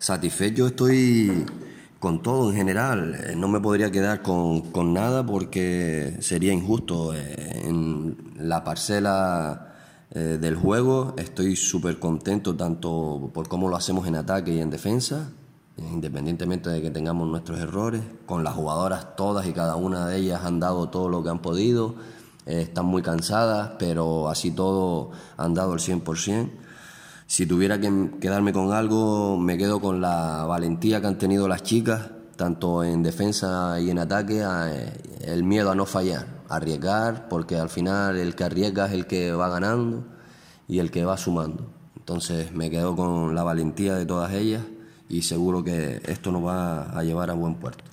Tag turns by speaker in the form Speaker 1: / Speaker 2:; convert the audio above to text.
Speaker 1: Satisfecho estoy con todo en general. No me podría quedar con nada porque sería injusto. En la parcela del juego estoy súper contento tanto por cómo lo hacemos en ataque y en defensa, independientemente de que tengamos nuestros errores. Con las jugadoras todas y cada una de ellas han dado todo lo que han podido. Están muy cansadas, pero así todo han dado el 100%. Si tuviera que quedarme con algo, me quedo con la valentía que han tenido las chicas, tanto en defensa y en ataque, el miedo a no fallar, a arriesgar, porque al final el que arriesga es el que va ganando y el que va sumando. Entonces me quedo con la valentía de todas ellas y seguro que esto nos va a llevar a buen puerto.